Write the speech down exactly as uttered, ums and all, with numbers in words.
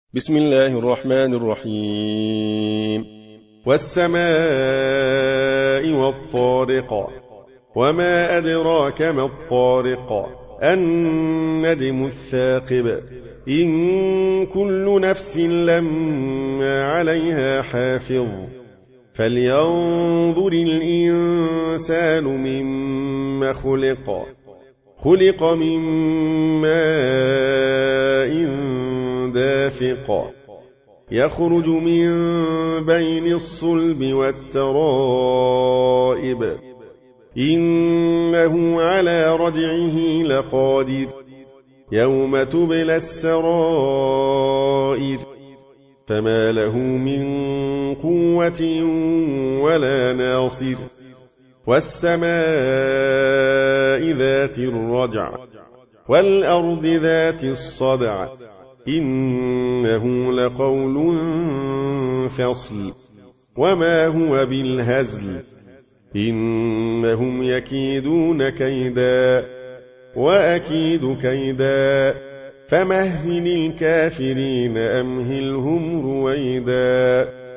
بسم الله الرحمن الرحيم. والسماء والطارق وما أدراك ما الطارق النجم الثاقب إن كل نفس لما عليها حافظ فلينظر الإنسان مما خلق خلق من ماء دافق يخرج من بين الصلب والترائب إنه على رجعه لقادر يوم تبلى السرائر فما له من قوة ولا ناصر والسماء ذات الرجع والأرض ذات الصدع إنه لقول فصل وما هو بالهزل إنهم يكيدون كيدا وأكيد كيدا فمهل الكافرين أمهلهم رويدا.